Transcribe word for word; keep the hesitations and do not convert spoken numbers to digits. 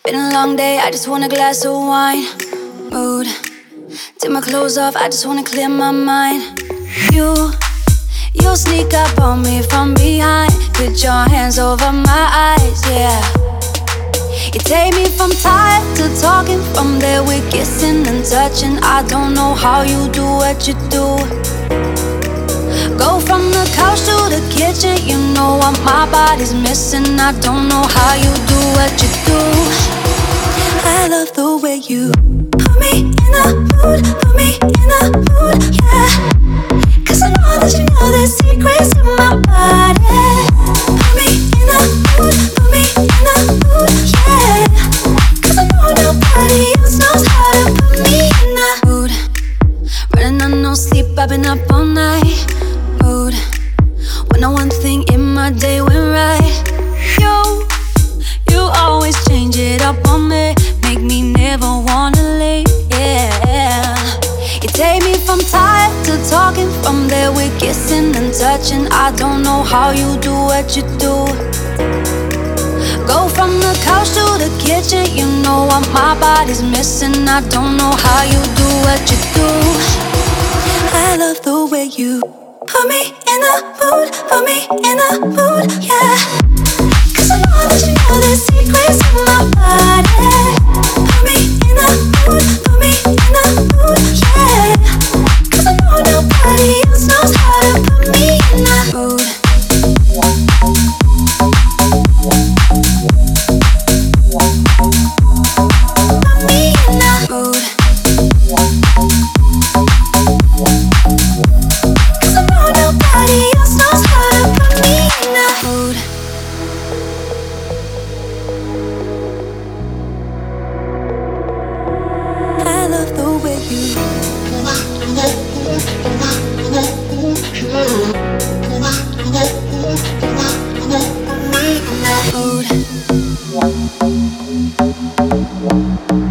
Been a long day, I just want a glass of wine. Mood, take my clothes off, I just wanna clear my mind. You, you sneak up on me from behind. Put your hands over my eyes, yeah. You take me from tired to talking. From there we're kissing and touching. I don't know how you do what you do. Go from the couch to the kitchen. You know what my body's missing. I don't know how you do what you do. I love the way you put me in the mood, put me in the mood, yeah. Cause I know that you know the secrets in my body. Put me in the mood, put me in the mood, yeah. Cause I know nobody else knows how to put me in the mood. Running on no sleep, I've been up all night. Mood, when no one thing in my day went right. You, you always change it up on me. Make me never wanna leave, yeah. You take me from tired to talking. From there we're kissing and touching. I don't know how you do what you do. Go from the couch to the kitchen. You know what my body's missing. I don't know how you do what you do. I love the way you put me in the mood, put me in the mood, yeah. Cause I know that you know the secrets in my body. Put me in the mood, put me in the mood, yeah. Cause I know nobody else knows how to put me in the mood. Put me in the mood. Cause I know nobody else knows how to put me in the mood. I love the way you mood.